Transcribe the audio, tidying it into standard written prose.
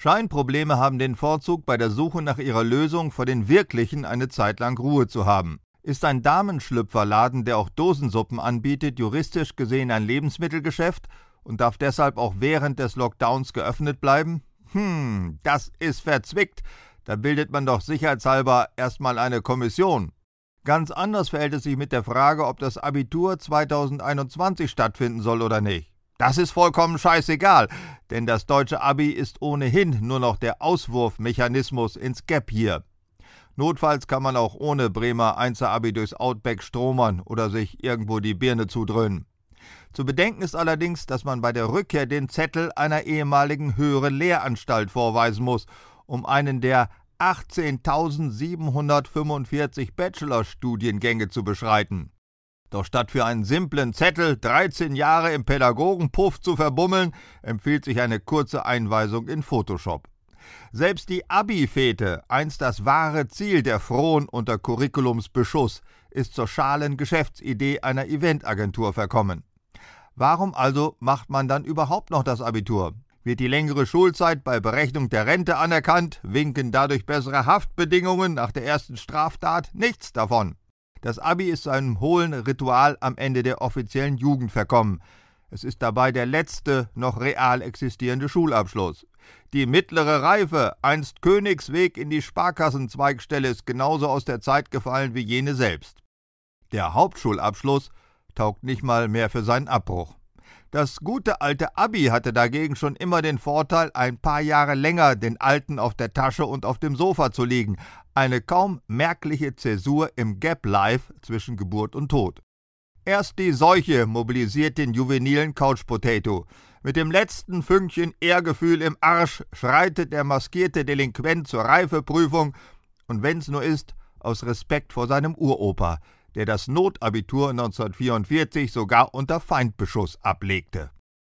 Scheinprobleme haben den Vorzug, bei der Suche nach ihrer Lösung vor den wirklichen eine Zeit lang Ruhe zu haben. Ist ein Damenschlüpferladen, der auch Dosensuppen anbietet, juristisch gesehen ein Lebensmittelgeschäft und darf deshalb auch während des Lockdowns geöffnet bleiben? Das ist verzwickt. Da bildet man doch sicherheitshalber erstmal eine Kommission. Ganz anders verhält es sich mit der Frage, ob das Abitur 2021 stattfinden soll oder nicht. Das ist vollkommen scheißegal, denn das deutsche Abi ist ohnehin nur noch der Auswurfmechanismus ins Gap Year. Notfalls kann man auch ohne Bremer 1er Abi durchs Outback stromern oder sich irgendwo die Birne zudröhnen. Zu bedenken ist allerdings, dass man bei der Rückkehr den Zettel einer ehemaligen höheren Lehranstalt vorweisen muss, um einen der 18.745 Bachelorstudiengänge zu beschreiten. Doch statt für einen simplen Zettel 13 Jahre im Pädagogenpuff zu verbummeln, empfiehlt sich eine kurze Einweisung in Photoshop. Selbst die Abi-Fete, einst das wahre Ziel der Frohen unter Curriculumsbeschuss, ist zur schalen Geschäftsidee einer Eventagentur verkommen. Warum also macht man dann überhaupt noch das Abitur? Wird die längere Schulzeit bei Berechnung der Rente anerkannt? Winken dadurch bessere Haftbedingungen nach der ersten Straftat? Nichts davon. Das Abi ist zu einem hohlen Ritual am Ende der offiziellen Jugend verkommen. Es ist dabei der letzte noch real existierende Schulabschluss. Die mittlere Reife, einst Königsweg in die Sparkassenzweigstelle, ist genauso aus der Zeit gefallen wie jene selbst. Der Hauptschulabschluss taugt nicht mal mehr für seinen Abbruch. Das gute alte Abi hatte dagegen schon immer den Vorteil, ein paar Jahre länger den Alten auf der Tasche und auf dem Sofa zu liegen. Eine kaum merkliche Zäsur im Gap Life zwischen Geburt und Tod. Erst die Seuche mobilisiert den juvenilen Couch Potato. Mit dem letzten Fünkchen Ehrgefühl im Arsch schreitet der maskierte Delinquent zur Reifeprüfung und wenn's nur ist, aus Respekt vor seinem Uropa, der das Notabitur 1944 sogar unter Feindbeschuss ablegte.